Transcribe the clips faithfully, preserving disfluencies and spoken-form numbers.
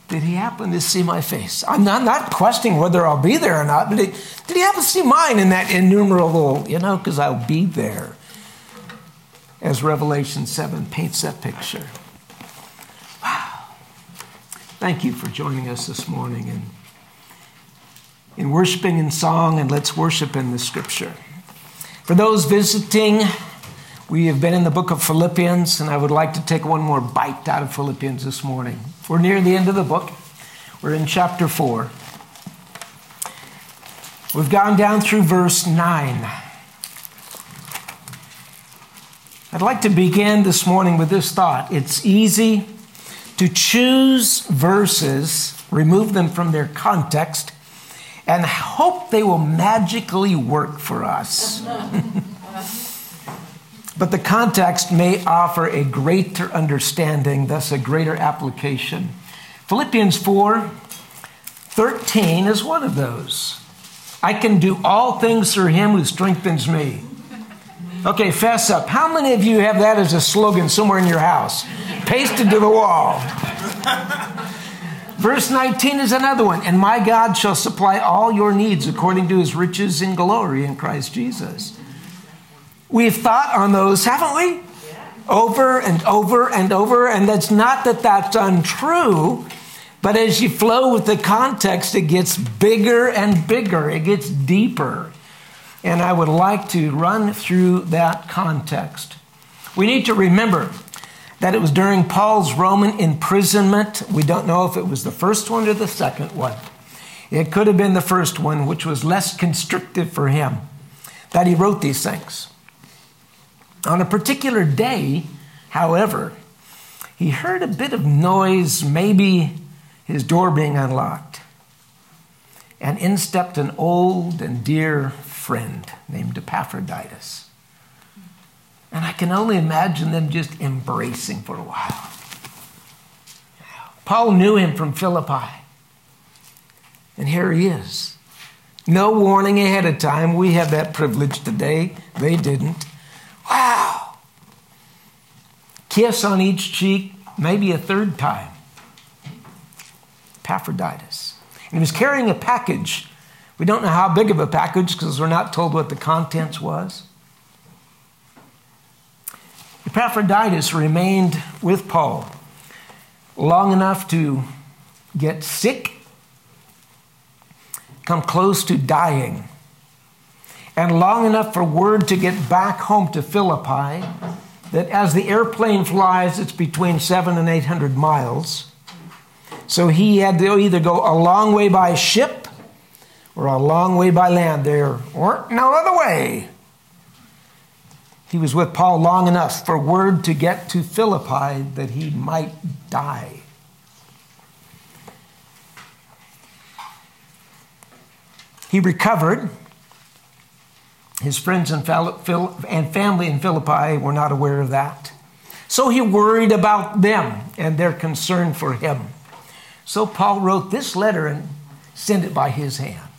did he happen to see my face? I'm not, not questioning whether I'll be there or not, but did, did he happen to see mine in that innumerable, you know, because I'll be there, as Revelation seven paints that picture. Wow. Thank you for joining us this morning in, in worshiping in song, and let's worship in the scripture. For those visiting, we have been in the book of Philippians, and I would like to take one more bite out of Philippians this morning. We're near the end of the book. We're in chapter four. We've gone down through verse nine. I'd like to begin this morning with this thought. It's easy to choose verses, remove them from their context, and hope they will magically work for us. But the context may offer a greater understanding, thus a greater application. Philippians four thirteen is one of those. I can do all things through him who strengthens me. Okay, fess up. How many of you have that as a slogan somewhere in your house? Pasted to the wall. Verse nineteen is another one. And my God shall supply all your needs according to his riches in glory in Christ Jesus. We've thought on those, haven't we? Over and over and over. And that's not that that's untrue, but as you flow with the context, it gets bigger and bigger. It gets deeper. And I would like to run through that context. We need to remember that it was during Paul's Roman imprisonment. We don't know if it was the first one or the second one. It could have been the first one, which was less constrictive for him, that he wrote these things. On a particular day, however, he heard a bit of noise, maybe his door being unlocked. And in stepped an old and dear friend named Epaphroditus. And I can only imagine them just embracing for a while. Paul knew him from Philippi. And here he is. No warning ahead of time. We have that privilege today. They didn't. Wow. Kiss on each cheek, maybe a third time. Epaphroditus. And he was carrying a package. We don't know how big of a package because we're not told what the contents was. Epaphroditus remained with Paul long enough to get sick, come close to dying, and long enough for word to get back home to Philippi that as the airplane flies, it's between seven and eight hundred miles. So he had to either go a long way by ship or a long way by land. There weren't no other way. He was with Paul long enough for word to get to Philippi that he might die. He recovered. His friends and family in Philippi were not aware of that. So he worried about them and their concern for him. So Paul wrote this letter and sent it by his hand.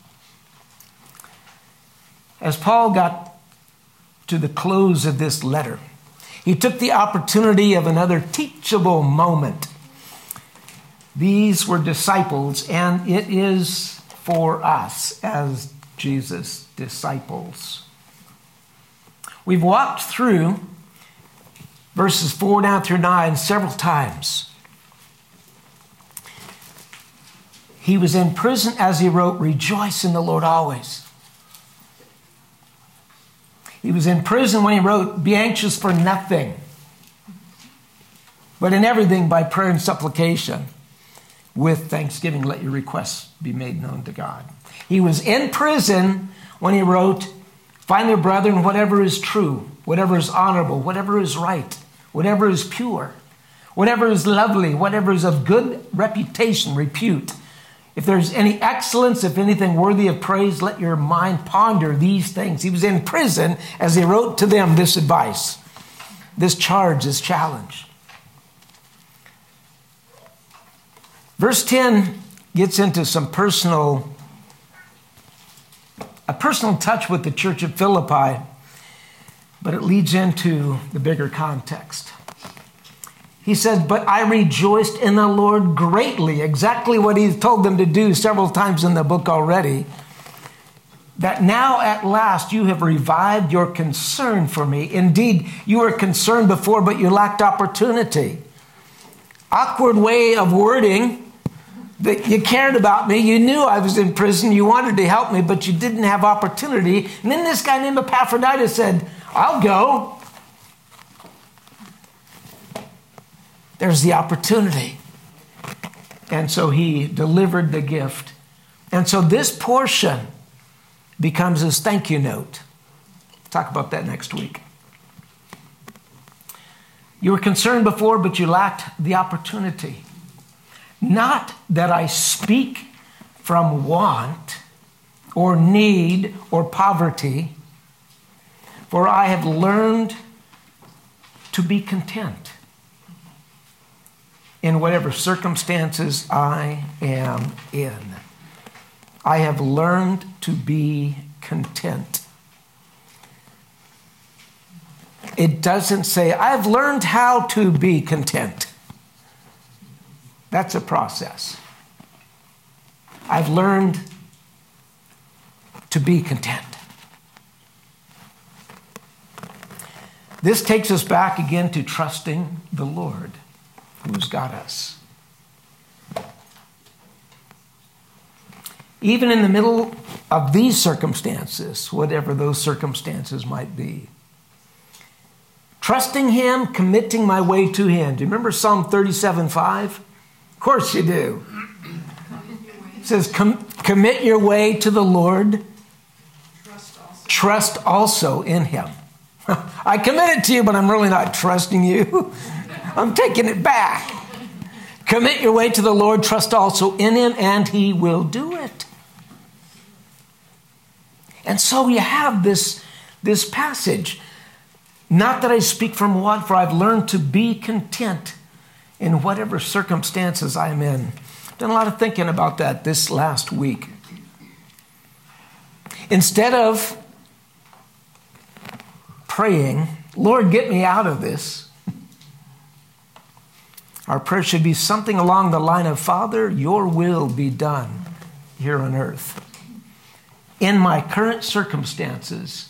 As Paul got to the close of this letter, he took the opportunity of another teachable moment. These were disciples, and it is for us as Jesus' disciples. We've walked through verses four down through nine several times. He was in prison as he wrote, "Rejoice in the Lord always." He was in prison when he wrote, "Be anxious for nothing, but in everything by prayer and supplication. With thanksgiving, let your requests be made known to God." He was in prison when he wrote, "Finally, brethren, whatever is true, whatever is honorable, whatever is right, whatever is pure, whatever is lovely, whatever is of good reputation, repute. If there's any excellence, if anything worthy of praise, let your mind ponder these things." He was in prison as he wrote to them this advice, this charge, this challenge. Verse ten gets into some personal, a personal touch with the church of Philippi, but it leads into the bigger context. He says, but I rejoiced in the Lord greatly. Exactly what he's told them to do several times in the book already. That now at last you have revived your concern for me. Indeed, you were concerned before, but you lacked opportunity. Awkward way of wording that you cared about me. You knew I was in prison. You wanted to help me, but you didn't have opportunity. And then this guy named Epaphroditus said, I'll go. There's the opportunity. And so he delivered the gift. And so this portion becomes his thank you note. We'll talk about that next week. You were concerned before, but you lacked the opportunity. Not that I speak from want or need or poverty, for I have learned to be content in whatever circumstances I am in. I have learned to be content. It doesn't say, I've learned how to be content. That's a process. I've learned to be content. This takes us back again to trusting the Lord who's got us. Even in the middle of these circumstances, whatever those circumstances might be, trusting him, committing my way to him. Do you remember Psalm thirty-seven five? Of course you do. It says, Com- commit your way to the Lord. Trust also. Trust also in him. I commit it to you, but I'm really not trusting you. I'm taking it back. Commit your way to the Lord. Trust also in him, and he will do it. And so you have this, this passage. Not that I speak from want, for I've learned to be content in whatever circumstances I'm in. I've done a lot of thinking about that this last week. Instead of praying, Lord, get me out of this, our prayer should be something along the line of, Father, your will be done here on earth. In my current circumstances,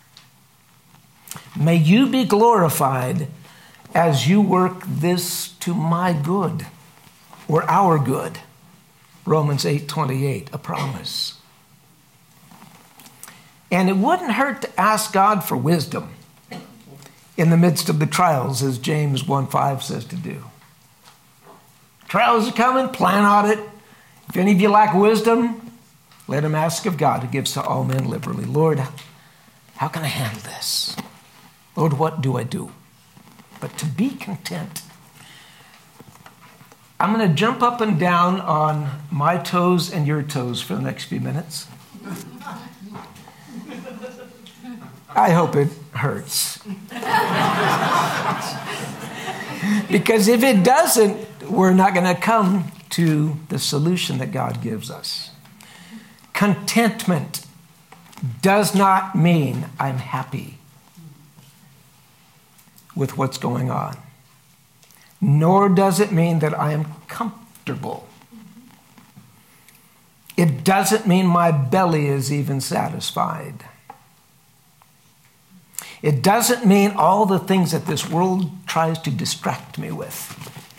may you be glorified as you work this to my good, or our good. Romans eight twenty-eight, a promise. And it wouldn't hurt to ask God for wisdom in the midst of the trials, as James one five says to do. Trials are coming, plan on it. If any of you lack wisdom, let him ask of God, who gives to all men liberally. Lord, how can I handle this? Lord, what do I do? But to be content. I'm going to jump up and down on my toes and your toes for the next few minutes. I hope it hurts. Because if it doesn't, we're not going to come to the solution that God gives us. Contentment does not mean I'm happy with what's going on. Nor does it mean that I am comfortable. It doesn't mean my belly is even satisfied. It doesn't mean all the things that this world tries to distract me with.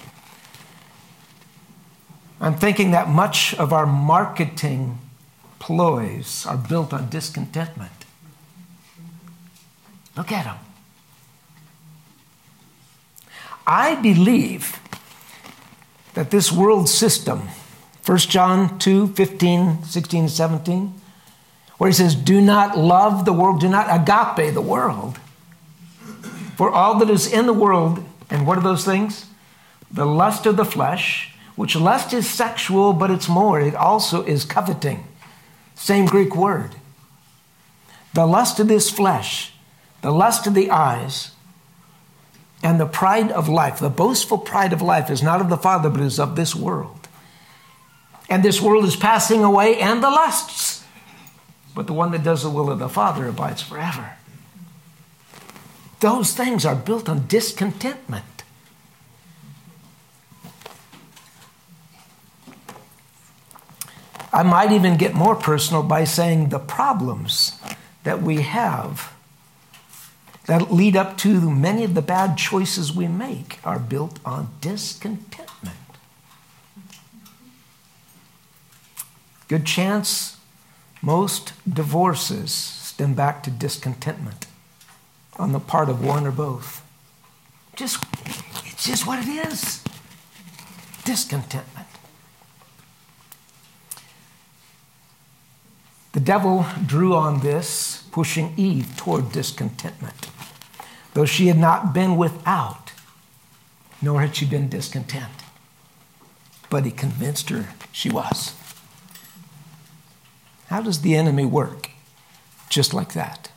I'm thinking that much of our marketing ploys are built on discontentment. Look at them. I believe that this world system, First John two, fifteen, sixteen, seventeen, where he says, do not love the world, do not agape the world. For all that is in the world, and what are those things? The lust of the flesh, which lust is sexual, but it's more. It also is coveting. Same Greek word. The lust of this flesh, the lust of the eyes, and the pride of life. The boastful pride of life is not of the Father, but is of this world. And this world is passing away, and the lusts. But the one that does the will of the Father abides forever. Those things are built on discontentment. I might even get more personal by saying the problems that we have that lead up to many of the bad choices we make are built on discontentment. Good chance most divorces stem back to discontentment on the part of one or both. Just, it's just what it is. Discontentment. The devil drew on this, pushing Eve toward discontentment. Though she had not been without, nor had she been discontent. But he convinced her she was. How does the enemy work? Just like that.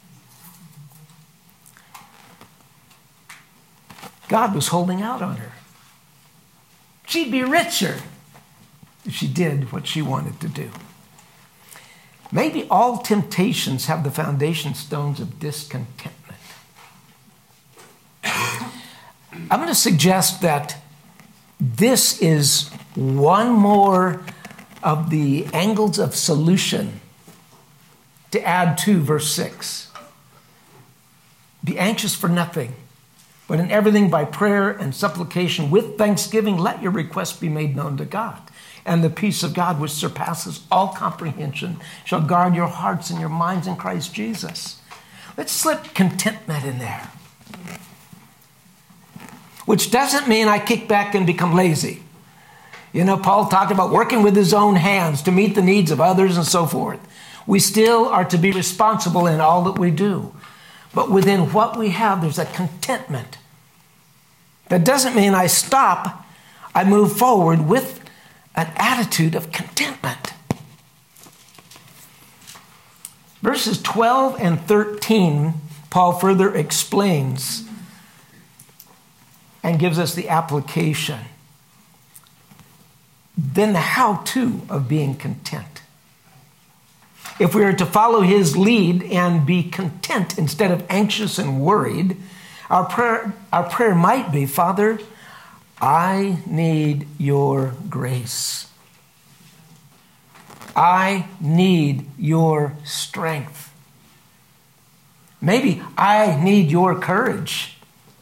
God was holding out on her. She'd be richer if she did what she wanted to do. Maybe all temptations have the foundation stones of discontentment. I'm going to suggest that this is one more of the angles of solution to add to verse six. Be anxious for nothing, but in everything by prayer and supplication with thanksgiving, let your requests be made known to God. And the peace of God, which surpasses all comprehension, shall guard your hearts and your minds in Christ Jesus. Let's slip contentment in there. Which doesn't mean I kick back and become lazy. You know, Paul talked about working with his own hands to meet the needs of others and so forth. We still are to be responsible in all that we do. But within what we have, there's a contentment. That doesn't mean I stop. I move forward with an attitude of contentment. Verses twelve and thirteen, Paul further explains and gives us the application. Then the how-to of being content. If we are to follow his lead and be content instead of anxious and worried, our prayer, our prayer might be, Father, I need your grace. I need your strength. Maybe I need your courage.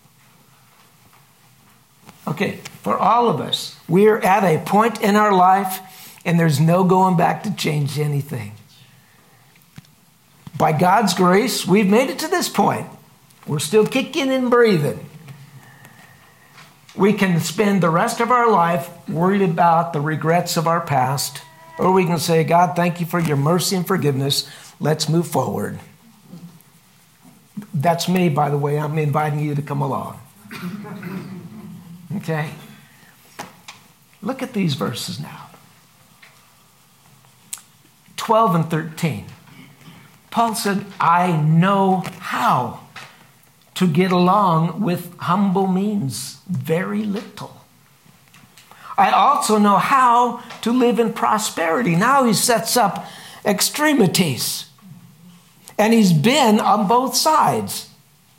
Okay, for all of us, we're at a point in our life and there's no going back to change anything. By God's grace, we've made it to this point. We're still kicking and breathing. We can spend the rest of our life worried about the regrets of our past, or we can say, God, thank you for your mercy and forgiveness. Let's move forward. That's me, by the way. I'm inviting you to come along. Okay? Look at these verses now. twelve and thirteen. Paul said, I know how to get along with humble means, very little. I also know how to live in prosperity. Now he sets up extremities. And he's been on both sides.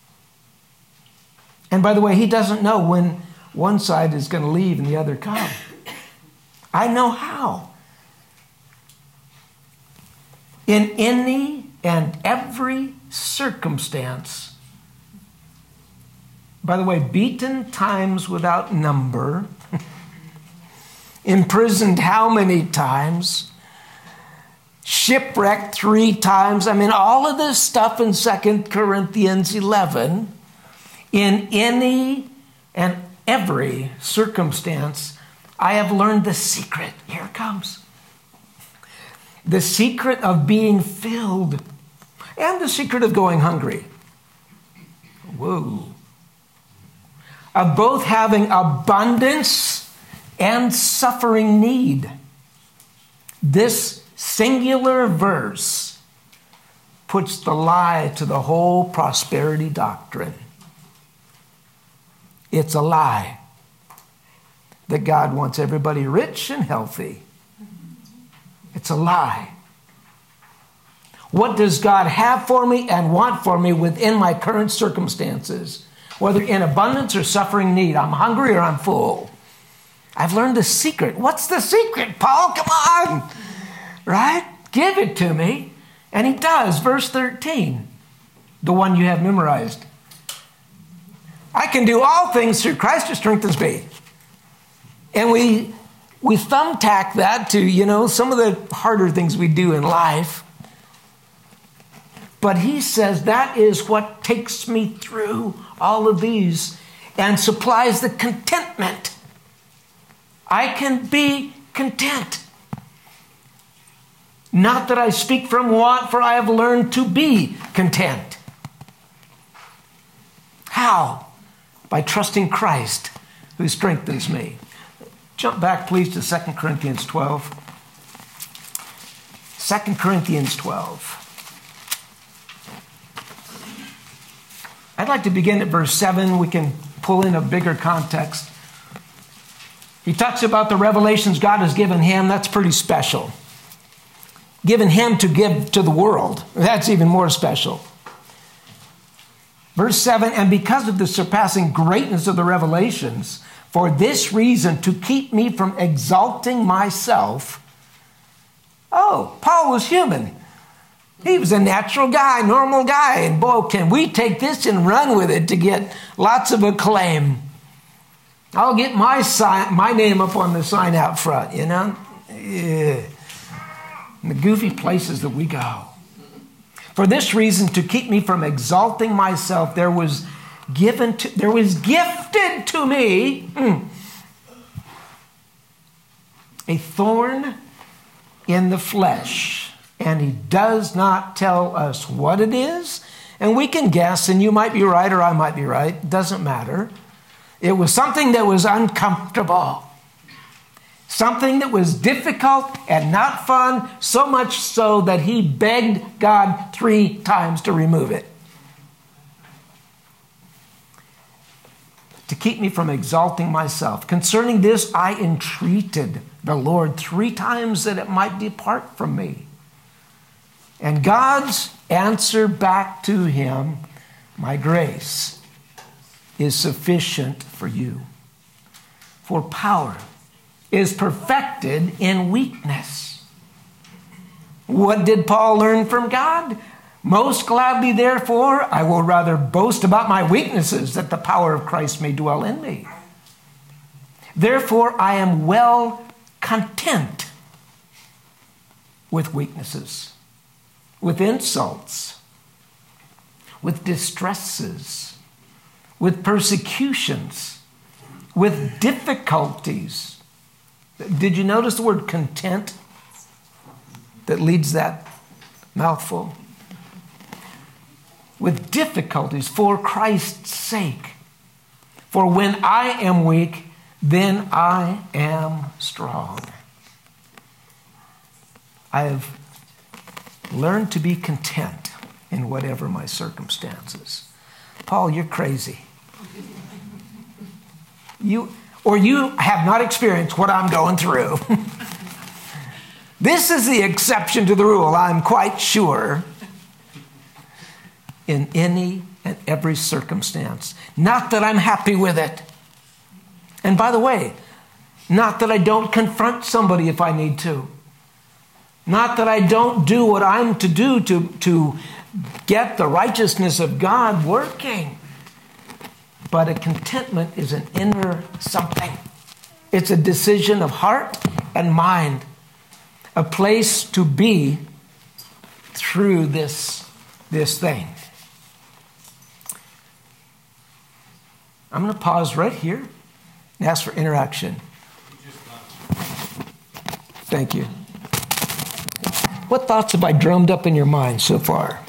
And by the way, he doesn't know when one side is going to leave and the other come. I know how. In any and every circumstance, by the way, beaten times without number, imprisoned how many times, shipwrecked three times. I mean, all of this stuff in Second Corinthians eleven, in any and every circumstance, I have learned the secret. Here it comes. The secret of being filled and the secret of going hungry. Whoa. Of both having abundance and suffering need. This singular verse puts the lie to the whole prosperity doctrine. It's a lie that God wants everybody rich and healthy. It's a lie. What does God have for me and want for me within my current circumstances? Whether in abundance or suffering need, I'm hungry or I'm full. I've learned the secret. What's the secret, Paul? Come on. right? Give it to me. And he does. Verse thirteen, the one you have memorized. I can do all things through Christ who strengthens me. And we we thumbtack that to, you know, some of the harder things we do in life. But he says that is what takes me through all of these and supplies the contentment. I can be content. Not that I speak from want, for I have learned to be content. How? By trusting Christ who strengthens me. Jump back, please, to Second Corinthians twelve. Second Corinthians twelve. I'd like to begin at verse seven. We can pull in a bigger context. He talks about the revelations God has given him. That's pretty special. Given him to give to the world. That's even more special. Verse seven, and because of the surpassing greatness of the revelations, for this reason, to keep me from exalting myself. Oh, Paul was human. He was a natural guy, normal guy. And boy, can we take this and run with it to get lots of acclaim. I'll get my sign, my name up on the sign out front, you know. Yeah. In the goofy places that we go. For this reason, to keep me from exalting myself, there was given to, there was gifted to me mm, a thorn in the flesh. And he does not tell us what it is. And we can guess, and you might be right or I might be right. It doesn't matter. It was something that was uncomfortable. Something that was difficult and not fun, so much so that he begged God three times to remove it. To keep me from exalting myself. Concerning this, I entreated the Lord three times that it might depart from me. And God's answer back to him, my grace is sufficient for you. For power is perfected in weakness. What did Paul learn from God? Most gladly, therefore, I will rather boast about my weaknesses, that the power of Christ may dwell in me. Therefore, I am well content with weaknesses, with insults, with distresses, with persecutions, with difficulties. Did you notice the word content that leads that mouthful? With difficulties for Christ's sake. For when I am weak, then I am strong. I have learned to be content in whatever my circumstances. Paul, you're crazy. You, or you have not experienced what I'm going through. This is the exception to the rule, I'm quite sure. In any and every circumstance. Not that I'm happy with it. And by the way, not that I don't confront somebody if I need to. Not that I don't do what I'm to do to, to get the righteousness of God working. But a contentment is an inner something. It's a decision of heart and mind. A place to be through this, this thing. I'm going to pause right here and ask for interaction. Thank you. What thoughts have I drummed up in your mind so far?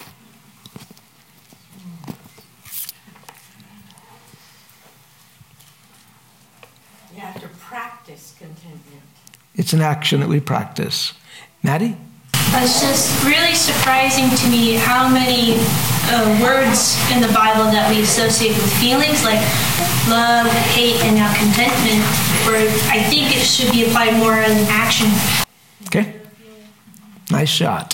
You have to practice contentment. It's an action that we practice. Maddie? It's just really surprising to me how many uh, words in the Bible that we associate with feelings like love, hate, and now contentment, where I think it should be applied more in action. Okay. Nice shot.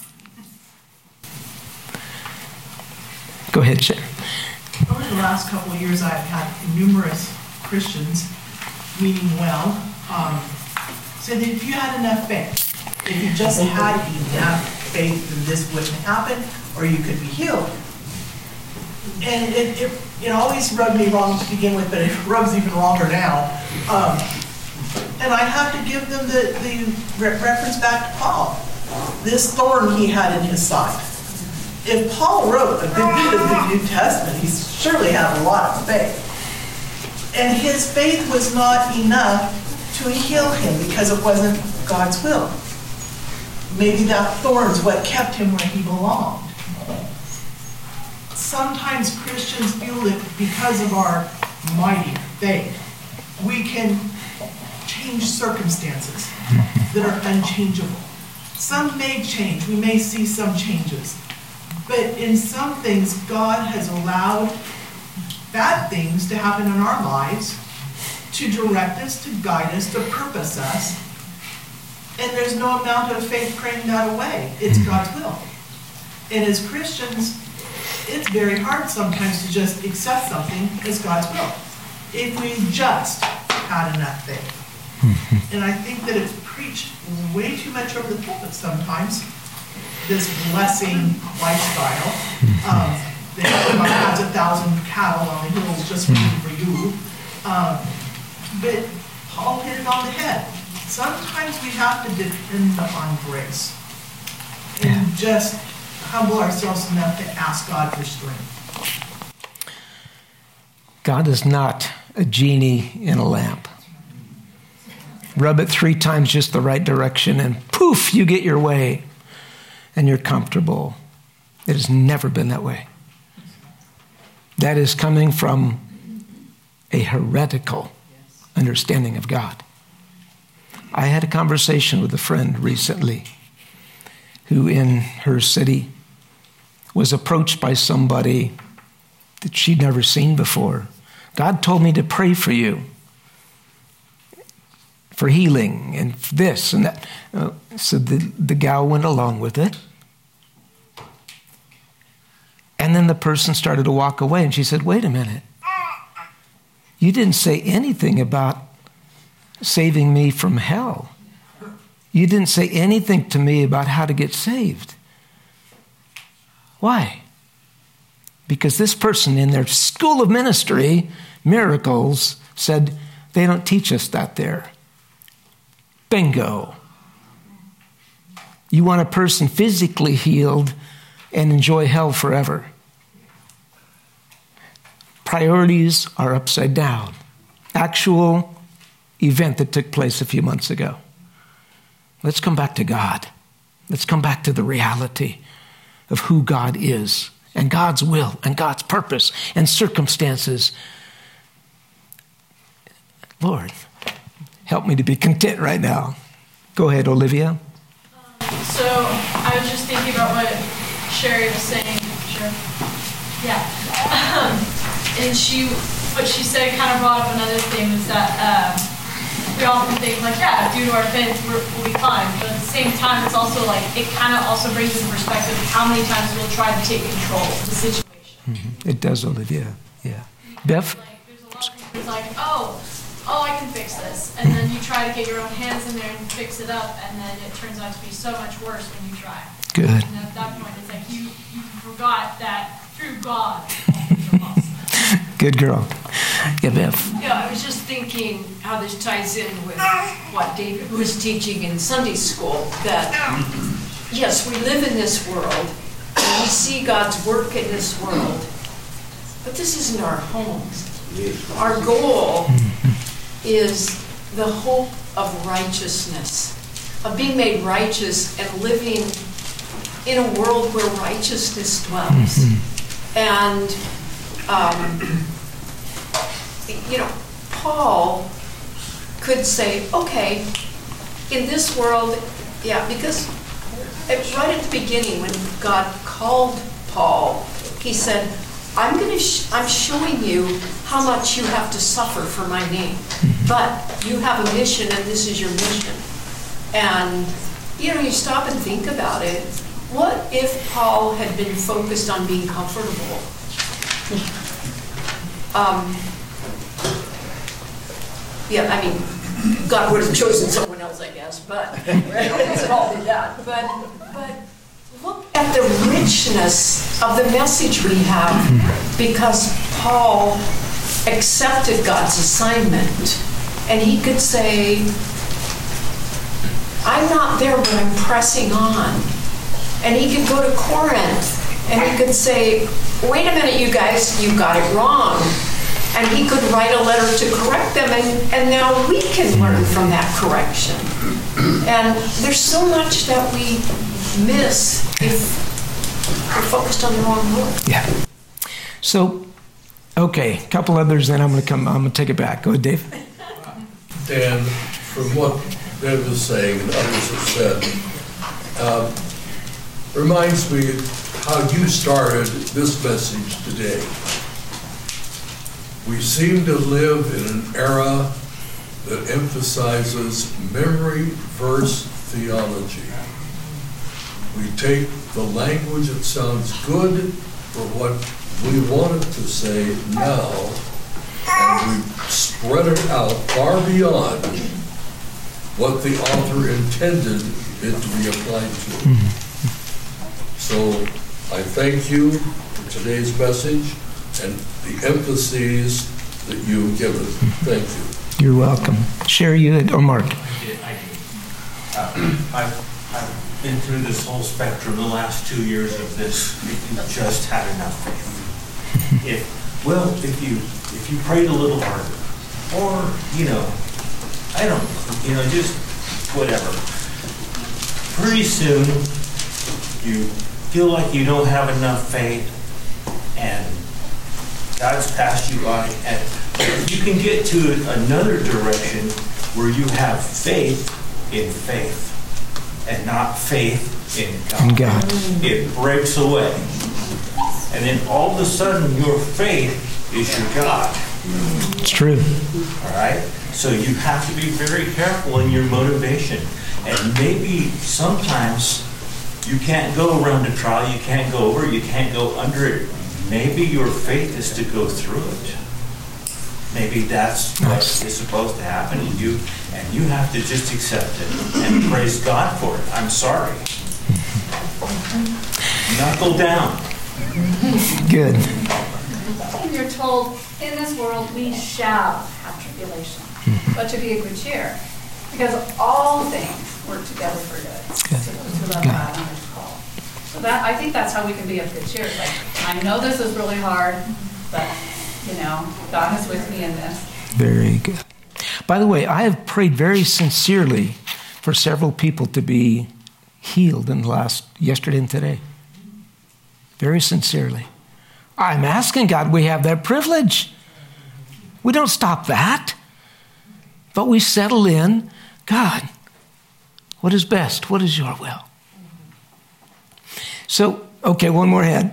Go ahead, Sharon. Over the last couple of years, I've had numerous Christians, meaning well, um, say that if you had enough faith, If you just had enough faith, then this wouldn't happen, or you could be healed. And it, it, it always rubbed me wrong to begin with, but it rubs even wronger now. Um, and I have to give them the, the re reference back to Paul. This thorn he had in his side. If Paul wrote a good bit of the New Testament, he surely had a lot of faith. And his faith was not enough to heal him because it wasn't God's will. Maybe that thorn's what kept him where he belonged. Sometimes Christians feel that because of our mighty faith, we can change circumstances that are unchangeable. Some may change. We may see some changes. But in some things, God has allowed bad things to happen in our lives to direct us, to guide us, to purpose us. And there's no amount of faith praying that away. It's God's will. And as Christians, it's very hard sometimes to just accept something as God's will if we just had enough faith. And I think that it's preached way too much over the pulpit sometimes, this blessing lifestyle. Um, that God has a thousand cattle on the hills just waiting for you. Um, but Paul hit it on the head. Sometimes we have to depend on grace and just humble ourselves enough to ask God for strength. God is not a genie in a lamp. Rub it three times just the right direction and poof, you get your way and you're comfortable. It has never been that way. That is coming from a heretical understanding of God. I had a conversation with a friend recently who in her city was approached by somebody that she'd never seen before. God told me to pray for you, for healing and this and that. Uh, so the, the gal went along with it. And then the person started to walk away and she said, wait a minute. You didn't say anything about saving me from hell. You didn't say anything to me about how to get saved. Why? Because this person in their school of ministry, miracles, said, they don't teach us that there. Bingo. You want a person physically healed and enjoy hell forever. Priorities are upside down. Actual event that took place a few months ago. Let's come back to God. Let's come back to the reality of who God is and God's will and God's purpose and circumstances. Lord, help me to be content right now. Go ahead, Olivia. So I was just thinking about what Sherry was saying. Sure. Yeah. Um, and she, what she said kind of brought up another thing was that um, we often think like, yeah, due to our faith, we're, we'll be fine. But at the same time, it's also like, it kind of also brings into perspective how many times we'll try to take control of the situation. Mm-hmm. It does, Olivia. Yeah. Beth? Like, there's a lot of people who's like, oh, oh, I can fix this. And then you try to get your own hands in there and fix it up, and then it turns out to be so much worse when you try. Good. And at that point, it's like you, you forgot that through God, all things are possible. Good girl. Yeah, Beth. Yeah, I was just thinking how this ties in with what David was teaching in Sunday school, that yes, we live in this world, and we see God's work in this world, but this isn't our home. Our goal is the hope of righteousness, of being made righteous and living in a world where righteousness dwells. Mm-hmm. And, um, you know, Paul could say, okay, in this world, yeah, because right at the beginning when God called Paul, he said, I'm going to sh- I'm showing you how much you have to suffer for my name. But you have a mission and this is your mission. And, you know, you stop and think about it. What if Paul had been focused on being comfortable? Um, yeah, I mean, God would have chosen someone else. does, I guess, but it's all did that. But, but look at the richness of the message we have, because Paul accepted God's assignment. And he could say, I'm not there, but I'm pressing on. And he could go to Corinth, and he could say, wait a minute, you guys, you got it wrong. And he could write a letter to correct them, and, and now we can learn from that correction. And there's so much that we miss if we're focused on the wrong book. Yeah. So, okay, a couple others, then I'm going to come, I'm going to take it back. Go ahead, Dave. And from what Dave was saying and others have said, uh, reminds me how you started this message today. We seem to live in an era that emphasizes memory verse theology. We take the language that sounds good for what we want it to say now, and we spread it out far beyond what the author intended it to be applied to. So I thank you for today's message and the emphases that you've given. Thank you. You're welcome. Sherry, you or Mark? I did. I did. Uh, I've, I've been through this whole spectrum the last two years of this. If you just had enough faith. If well, if you if you prayed a little harder, or you know, I don't, you know, just whatever. Pretty soon, you feel like you don't have enough faith, and God's passed you by, and you can get to another direction where you have faith in faith and not faith in God. In God. It breaks away. And then all of a sudden your faith is your God. It's true. All right? So you have to be very careful in your motivation. And maybe sometimes you can't go around a trial, you can't go over it, you can't go under it. Maybe your faith is to go through it. Maybe that's what is supposed to happen, and you and you have to just accept it and praise God for it. I'm sorry. Knuckle down. Good. You're told, in this world we shall have tribulation, but to be of good cheer, because all things work together for good. Good. To, to love God and His call. So that, I think that's how we can be of good cheer. It's like, I know this is really hard, but, you know, God is with me in this. Very good. By the way, I have prayed very sincerely for several people to be healed in the last, yesterday and today. Very sincerely. I'm asking God, we have that privilege. We don't stop that. But we settle in, God, what is best? What is your will? So, okay, one more head.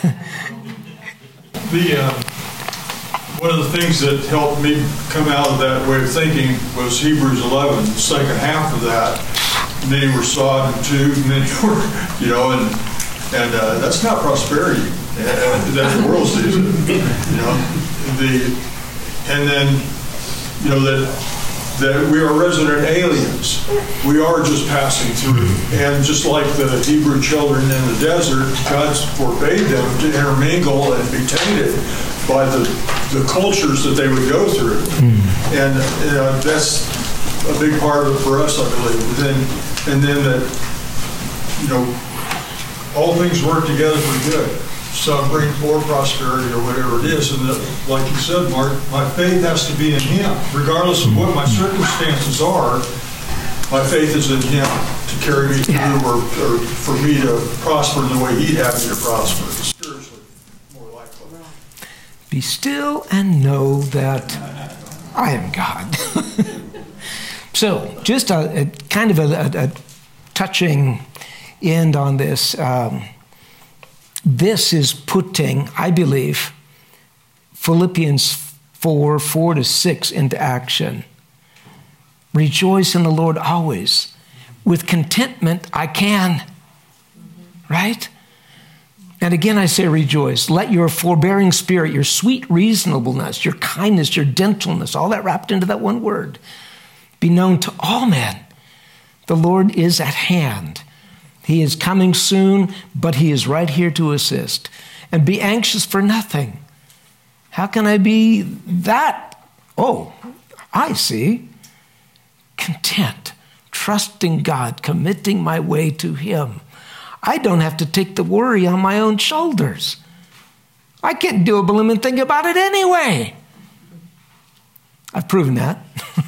the uh, one of the things that helped me come out of that way of thinking was Hebrews eleven, the second half of that. Many were sawed in two, many were, you know, and and uh, that's not prosperity uh, that the world sees it. You know, the and then you know that. that we are resident aliens. We are just passing through. And just like the Hebrew children in the desert, God forbade them to intermingle and be tainted by the, the cultures that they would go through. And uh, that's a big part of it for us, I believe. And then, and then that, you know, all things work together for good. Some bring more prosperity or whatever it is. And that, like you said, Mark, my faith has to be in Him. Regardless of what my circumstances are, my faith is in Him to carry me through or, or for me to prosper in the way He'd have me to prosper. Spiritually, more likely. Be still and know that I am God. So, just a, a kind of a, a, a touching end on this. Um, This is putting, I believe, Philippians four, four to six into action. Rejoice in the Lord always. With contentment, I can. Right? And again, I say rejoice. Let your forbearing spirit, your sweet reasonableness, your kindness, your gentleness, all that wrapped into that one word, be known to all men. The Lord is at hand. He is coming soon, but he is right here to assist. And be anxious for nothing. How can I be that? Oh, I see. Content, trusting God, committing my way to him. I don't have to take the worry on my own shoulders. I can't do a blooming thing about it anyway. I've proven that.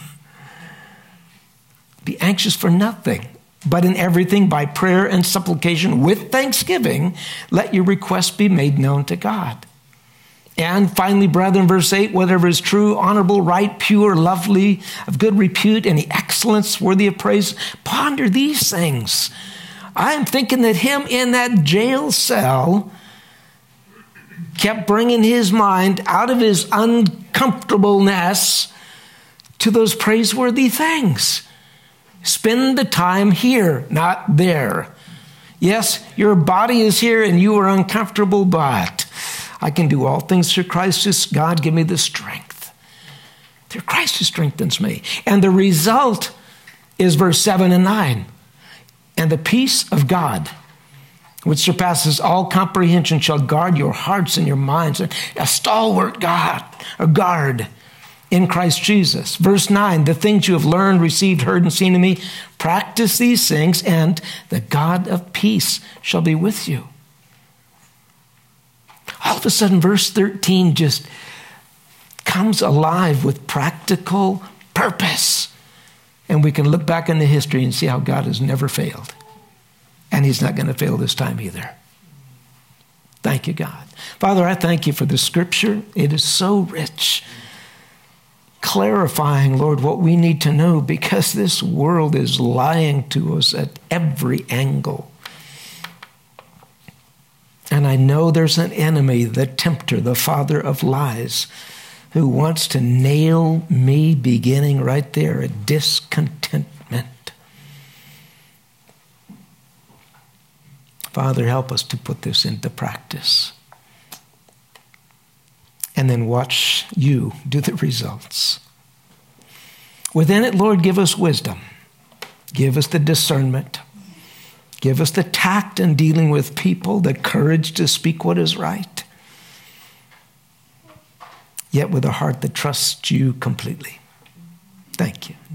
Be anxious for nothing, but in everything by prayer and supplication with thanksgiving, let your requests be made known to God. And finally, brethren, verse eight, whatever is true, honorable, right, pure, lovely, of good repute, any excellence, worthy of praise, ponder these things. I'm thinking that him in that jail cell kept bringing his mind out of his uncomfortableness to those praiseworthy things. Spend the time here, not there. Yes, your body is here and you are uncomfortable, but I can do all things through Christ. Just God, give me the strength. Through Christ who strengthens me. And the result is verse seven and nine. And the peace of God, which surpasses all comprehension, shall guard your hearts and your minds. A stalwart God, a guard in Christ Jesus. Verse nine, the things you have learned, received, heard, and seen in me, practice these things, and the God of peace shall be with you. All of a sudden, verse thirteen just comes alive with practical purpose. And we can look back into history and see how God has never failed. And he's not going to fail this time either. Thank you, God. Father, I thank you for the scripture. It is so rich, clarifying, Lord, what we need to know, because this world is lying to us at every angle. And I know there's an enemy, the tempter, the father of lies, who wants to nail me beginning right there at discontentment. Father, help us to put this into practice. And then watch you do the results. Within it, Lord, give us wisdom. Give us the discernment. Give us the tact in dealing with people, the courage to speak what is right, yet with a heart that trusts you completely. Thank you.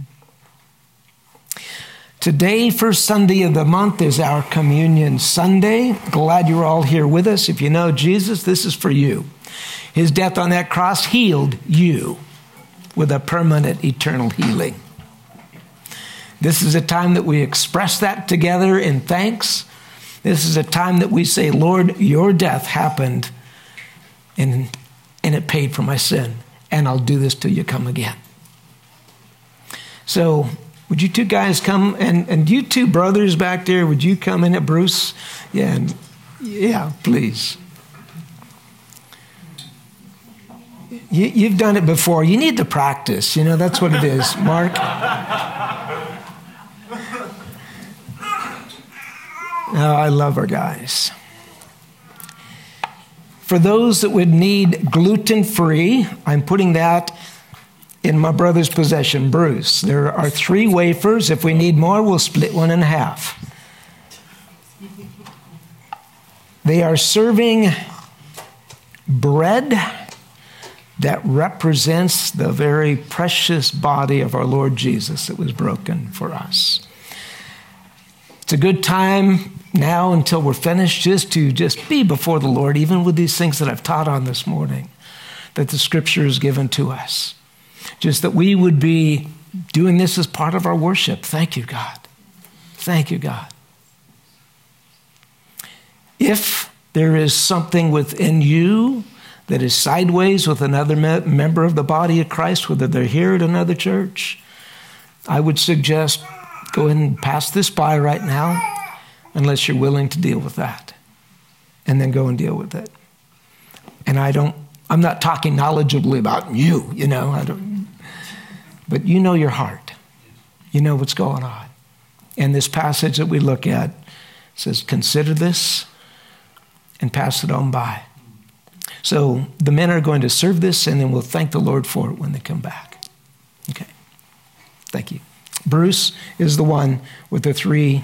Today, first Sunday of the month, is our Communion Sunday. Glad you're all here with us. If you know Jesus, this is for you. His death on that cross healed you with a permanent, eternal healing. This is a time that we express that together in thanks. This is a time that we say, Lord, your death happened and, and it paid for my sin. And I'll do this till you come again. So would you two guys come, and, and you two brothers back there, would you come in at Bruce? Yeah, and, yeah, please. You, you've done it before. You need to practice. You know, that's what it is. Mark? Oh, I love our guys. For those that would need gluten-free, I'm putting that in my brother's possession, Bruce. There are three wafers. If we need more, we'll split one in half. They are serving bread that represents the very precious body of our Lord Jesus that was broken for us. It's a good time now until we're finished just to just be before the Lord, even with these things that I've taught on this morning, that the scripture has given to us. Just that we would be doing this as part of our worship. Thank you, God. Thank you, God. If there is something within you that is sideways with another me- member of the body of Christ, whether they're here at another church, I would suggest go ahead and pass this by right now, unless you're willing to deal with that. And then go and deal with it. And I don't, I'm not talking knowledgeably about you, you know, I don't, but you know your heart. You know what's going on. And this passage that we look at says, consider this and pass it on by. So the men are going to serve this, and then we'll thank the Lord for it when they come back. Okay. Thank you. Bruce is the one with the three.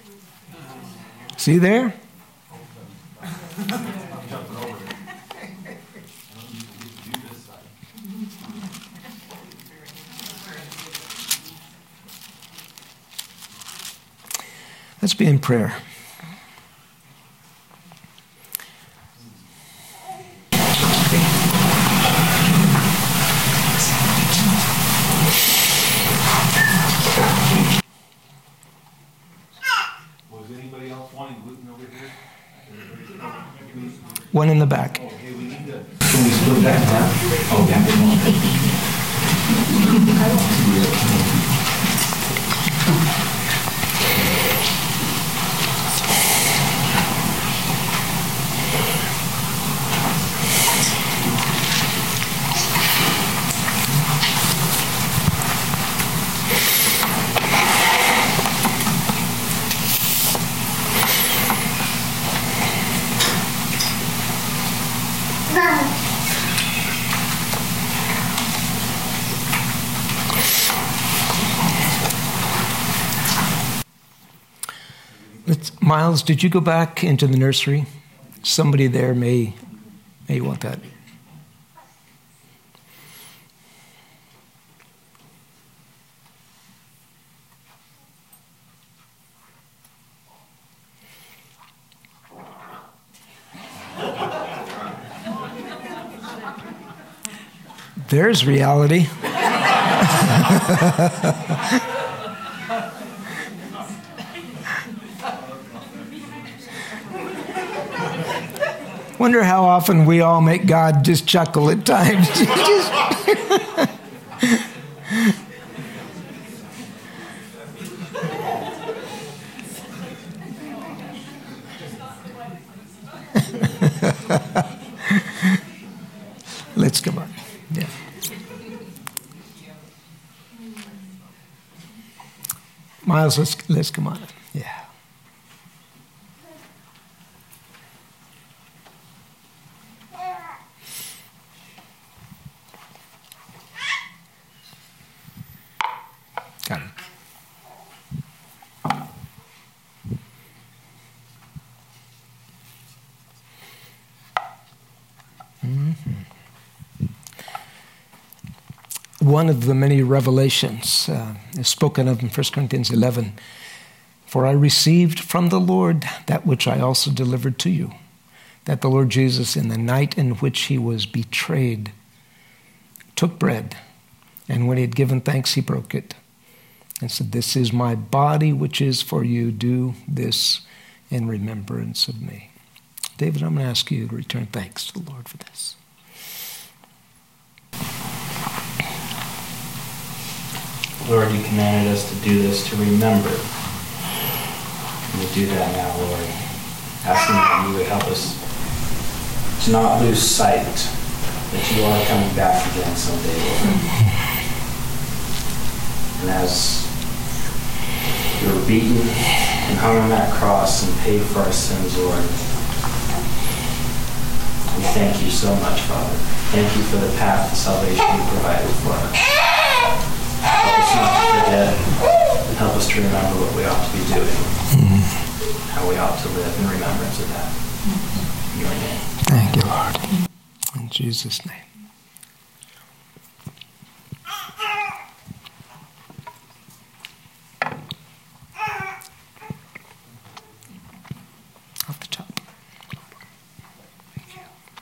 See there? Let's be in prayer. Was anybody else wanting gluten over here? One in the back. Okay, we need to. Can we split that down? Oh, yeah. Let's, Miles, did you go back into the nursery? Somebody there may, may want that. There's reality. Wonder how often we all make God just chuckle at times. Let's come on. Yeah. Miles, let's let's come on. Yeah. Got it. Mm-hmm. One of the many revelations uh, is spoken of in First Corinthians eleven. For I received from the Lord that which I also delivered to you, that the Lord Jesus, in the night in which he was betrayed, took bread, and when he had given thanks, he broke it, and said, "This is my body, which is for you. Do this in remembrance of me." David, I'm going to ask you to return thanks to the Lord for this. Lord, you commanded us to do this to remember. And we do that now, Lord. Asking that you would help us to not lose sight that you are coming back again someday, Lord. And as you were beaten and hung on that cross and paid for our sins, Lord, we thank you so much, Father. Thank you for the path to salvation you provided for us. Help us not to forget, and help us to remember what we ought to be doing, mm-hmm. how we ought to live in remembrance of that. In your name. Thank you, Lord. In Jesus' name. Off the top. Thank you.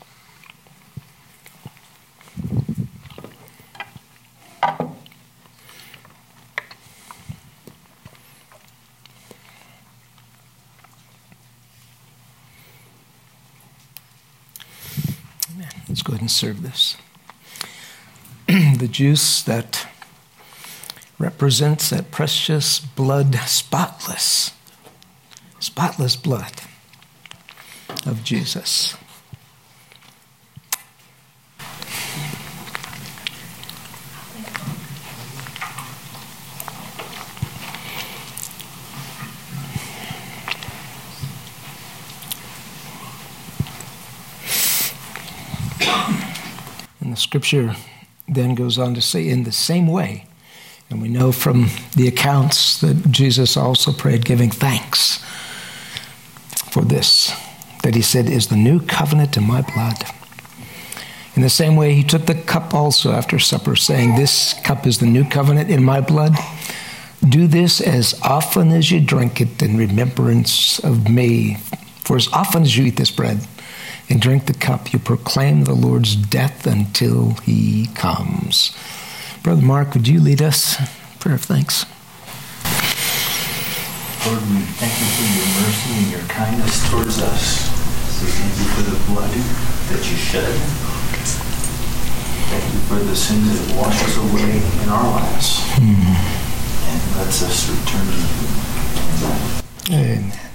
Amen. Let's go ahead and serve this. The juice that represents that precious blood, spotless, spotless blood of Jesus. And the scripture then goes on to say, in the same way, And we know from the accounts that Jesus also prayed giving thanks for this, that he said is the new covenant in my blood. In the same way, he took the cup also after supper, saying, this cup is the new covenant in my blood. Do this as often as you drink it in remembrance of me. For as often as you eat this bread and drink the cup, you proclaim the Lord's death until he comes. Brother Mark, would you lead us in prayer of thanks? Lord, we thank you for your mercy and your kindness towards us. We thank you for the blood that you shed. Thank you for the sin that washes away in our lives. Mm. And lets us return to you. Amen.